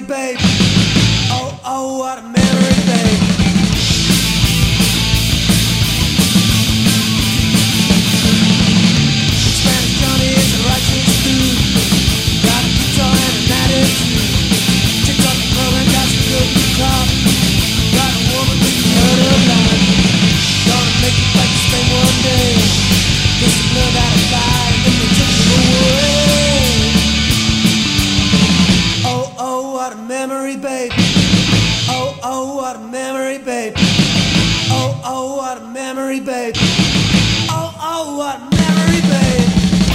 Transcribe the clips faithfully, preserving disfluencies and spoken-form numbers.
babe. Oh, oh, what a memory, babe. Spanish Johnny is a righteous dude. Got a guitar and an attitude. Chicks on the club and got some good crop. Got a woman with the heard of life. Gonna make you like the same one day. Guess you learned how to fly and then they took you away. Oh, oh, what a memory, babe. Oh, oh, what a memory, babe. Oh, oh, what a memory, babe. Oh, oh, what a memory, babe.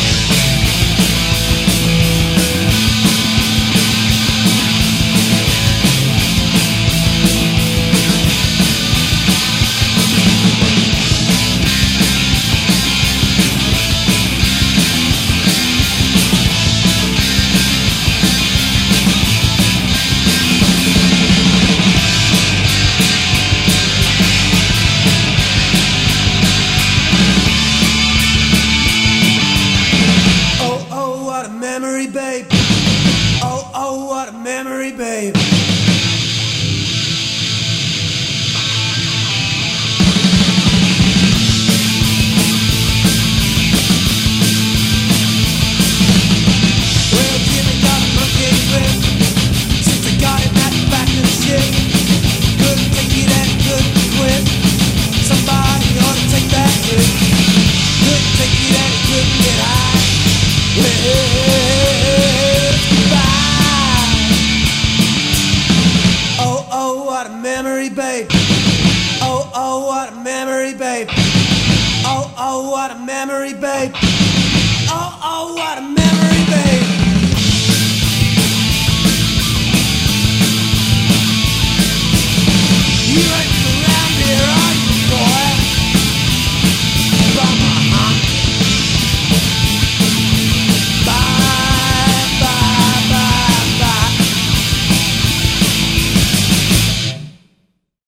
Memory, babe. Oh, oh, what a memory, babe. Well, Jimmy got a monkey grip since I got him at the back of the ship. Couldn't take it and he couldn't quit. Somebody ought to take that hit. Couldn't take it and he couldn't get high. Well, what a memory, babe. Oh, oh, what a memory, babe. Oh, oh, what a memory, babe. Oh, oh, what a memory, babe. You ain't around here.